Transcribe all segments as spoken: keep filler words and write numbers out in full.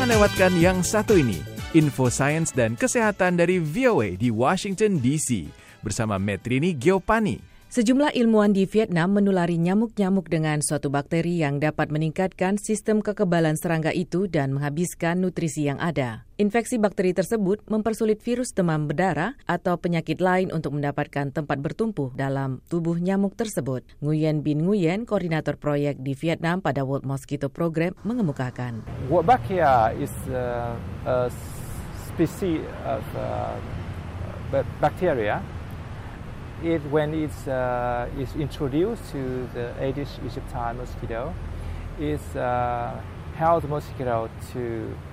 Jangan lewatkan yang satu ini, info sains dan kesehatan dari V O A di Washington D C bersama Metrini Giovanni. Sejumlah ilmuwan di Vietnam menulari nyamuk-nyamuk dengan suatu bakteri yang dapat meningkatkan sistem kekebalan serangga itu dan menghabiskan nutrisi yang ada. Infeksi bakteri tersebut mempersulit virus demam berdarah atau penyakit lain untuk mendapatkan tempat bertumbuh dalam tubuh nyamuk tersebut. Nguyen Binh Nguyen, koordinator proyek di Vietnam pada World Mosquito Program, mengemukakan. Wolbachia is a, a species of uh, bacteria. It, when it's uh, is introduced to the Aedes aegypti mosquito, it uh, helps the mosquito to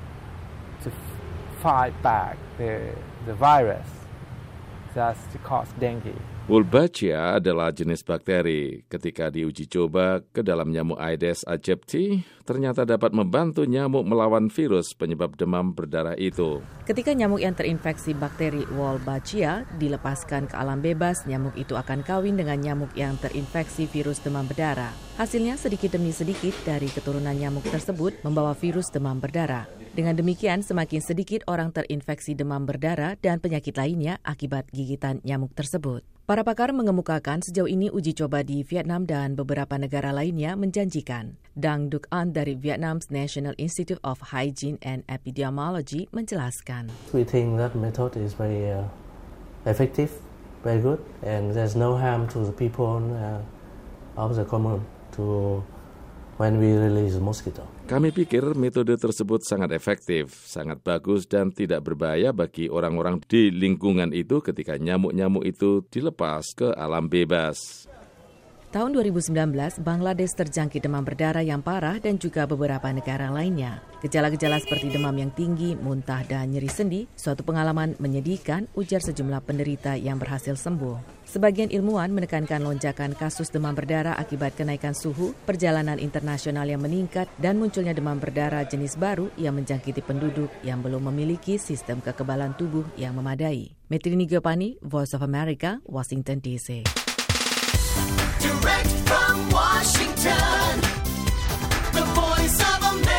to fight back the the virus that's to cause dengue. Wolbachia adalah jenis bakteri. Ketika diuji coba ke dalam nyamuk Aedes aegypti, ternyata dapat membantu nyamuk melawan virus penyebab demam berdarah itu. Ketika nyamuk yang terinfeksi bakteri Wolbachia dilepaskan ke alam bebas, nyamuk itu akan kawin dengan nyamuk yang terinfeksi virus demam berdarah. Hasilnya sedikit demi sedikit dari keturunan nyamuk tersebut membawa virus demam berdarah. Dengan demikian, semakin sedikit orang terinfeksi demam berdarah dan penyakit lainnya akibat gigitan nyamuk tersebut. Para pakar mengemukakan sejauh ini uji coba di Vietnam dan beberapa negara lainnya menjanjikan. Dang Duc An dari Vietnam's National Institute of Hygiene and Epidemiology menjelaskan. We think that method is very uh, effective, very good, and there's no harm to the people uh, of the commune to when we release mosquito. Kami pikir metode tersebut sangat efektif, sangat bagus dan tidak berbahaya bagi orang-orang di lingkungan itu ketika nyamuk-nyamuk itu dilepas ke alam bebas. Tahun dua ribu sembilan belas, Bangladesh terjangkit demam berdarah yang parah dan juga beberapa negara lainnya. Gejala-gejala seperti demam yang tinggi, muntah, dan nyeri sendi, suatu pengalaman menyedihkan, ujar sejumlah penderita yang berhasil sembuh. Sebagian ilmuwan menekankan lonjakan kasus demam berdarah akibat kenaikan suhu, perjalanan internasional yang meningkat, dan munculnya demam berdarah jenis baru yang menjangkiti penduduk yang belum memiliki sistem kekebalan tubuh yang memadai. Metrini Giovanni, Voice of America, Washington D C. Direct from Washington, the Voice of America.